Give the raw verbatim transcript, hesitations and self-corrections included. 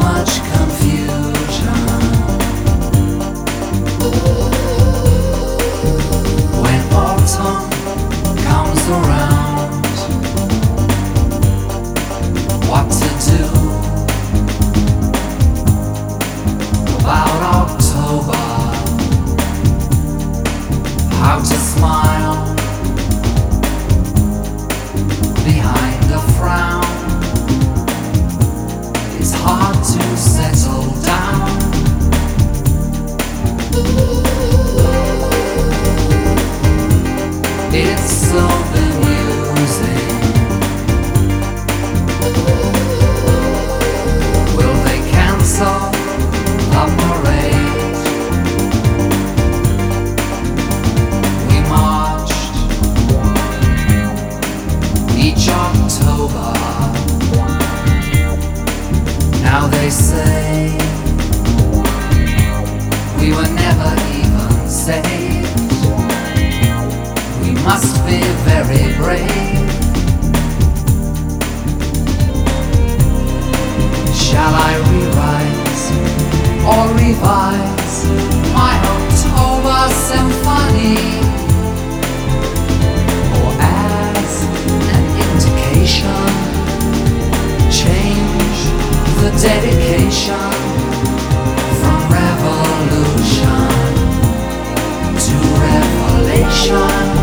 much confusion. When autumn comes around, what to do about October? How to smile behind a frown? It's hard to settle down. It's so bemusing. Will they cancel the parade? We marched each October. Now they say we were never even saved. We must be very brave. Shall I rewrite or revise my October symphony, or as an indication change the dedication from revolution to revelation?